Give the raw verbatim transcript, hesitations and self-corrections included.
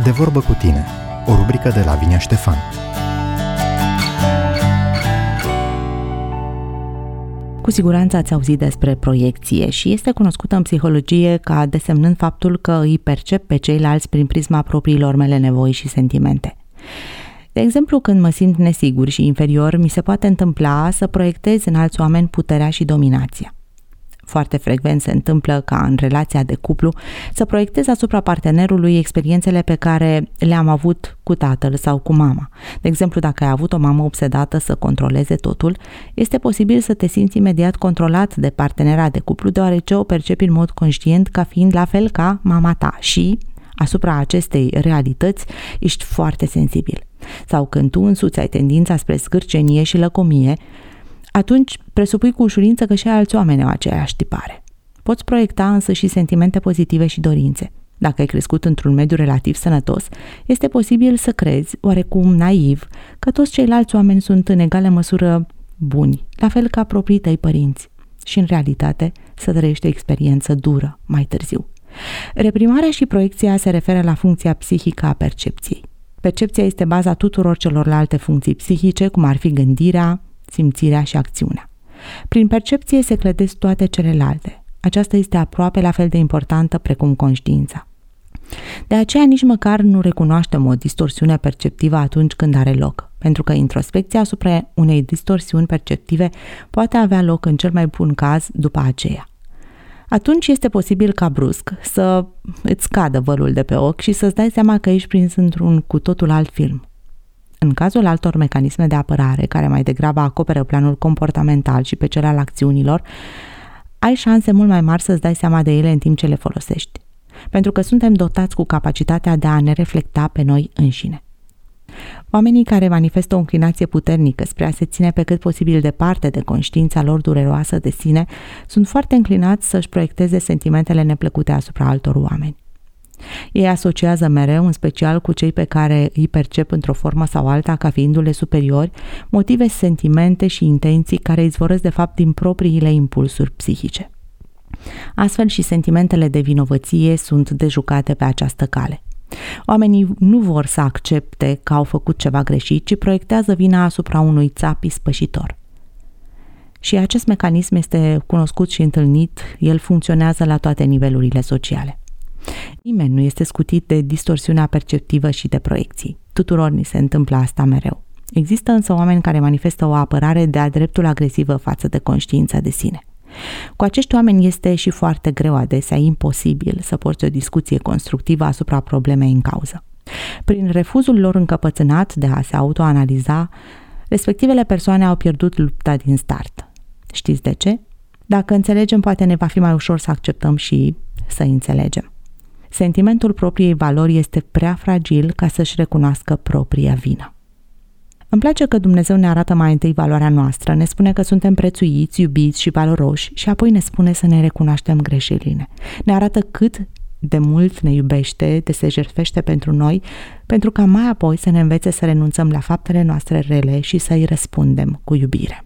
De vorbă cu tine, o rubrică de Lavinia Ștefan. Cu siguranță ați auzit despre proiecție și este cunoscută în psihologie ca desemnând faptul că îi percep pe ceilalți prin prisma propriilor mele nevoi și sentimente. De exemplu, când mă simt nesigur și inferior, mi se poate întâmpla să proiectez în alți oameni puterea și dominația. Foarte frecvent se întâmplă ca în relația de cuplu să proiectez asupra partenerului experiențele pe care le-am avut cu tatăl sau cu mama. De exemplu, dacă ai avut o mamă obsedată să controleze totul, este posibil să te simți imediat controlat de partenera de cuplu, deoarece o percepi în mod conștient ca fiind la fel ca mama ta și, asupra acestei realități, ești foarte sensibil. Sau când tu însuți ai tendința spre scârcenie și lăcomie, atunci presupui cu ușurință că și alți oameni au aceeași tipare. Poți proiecta însă și sentimente pozitive și dorințe. Dacă ai crescut într-un mediu relativ sănătos, este posibil să crezi, oarecum naiv, că toți ceilalți oameni sunt în egală măsură buni, la fel ca proprii tăi părinți. Și în realitate să trăiești o experiență dură mai târziu. Reprimarea și proiecția se referă la funcția psihică a percepției. Percepția este baza tuturor celorlalte funcții psihice, cum ar fi gândirea, simțirea și acțiunea. Prin percepție se clădesc toate celelalte. Aceasta este aproape la fel de importantă precum conștiința. De aceea nici măcar nu recunoaștem o distorsiune perceptivă atunci când are loc, pentru că introspecția asupra unei distorsiuni perceptive poate avea loc în cel mai bun caz după aceea. Atunci este posibil ca brusc să îți cadă vălul de pe ochi și să-ți dai seama că ești prins într-un cu totul alt film. În cazul altor mecanisme de apărare, care mai degrabă acoperă planul comportamental și pe cel al acțiunilor, ai șanse mult mai mari să-ți dai seama de ele în timp ce le folosești, pentru că suntem dotați cu capacitatea de a ne reflecta pe noi înșine. Oamenii care manifestă o înclinație puternică spre a se ține pe cât posibil departe de conștiința lor dureroasă de sine, sunt foarte înclinați să-și proiecteze sentimentele neplăcute asupra altor oameni. Ei asociază mereu, în special cu cei pe care îi percep într-o formă sau alta ca fiindu-le superiori, motive, sentimente și intenții care izvorăsc de fapt din propriile impulsuri psihice. Astfel și sentimentele de vinovăție sunt dejucate pe această cale. Oamenii nu vor să accepte că au făcut ceva greșit, ci proiectează vina asupra unui țap ispășitor. Și acest mecanism este cunoscut și întâlnit, el funcționează la toate nivelurile sociale. Nimeni nu este scutit de distorsiunea perceptivă și de proiecții. Tuturor ni se întâmplă asta mereu. Există însă oameni care manifestă o apărare de-a dreptul agresivă față de conștiința de sine. Cu acești oameni este și foarte greu, adesea imposibil, să porți o discuție constructivă asupra problemei în cauză. Prin refuzul lor încăpățânat de a se autoanaliza, respectivele persoane au pierdut lupta din start. Știți de ce? Dacă înțelegem, poate ne va fi mai ușor să acceptăm și să înțelegem. Sentimentul propriei valori este prea fragil ca să-și recunoască propria vină. Îmi place că Dumnezeu ne arată mai întâi valoarea noastră, ne spune că suntem prețuiți, iubiți și valoroși și apoi ne spune să ne recunoaștem greșelile. Ne arată cât de mult ne iubește, de se jertfește pentru noi, pentru ca mai apoi să ne învețe să renunțăm la faptele noastre rele și să-i răspundem cu iubire.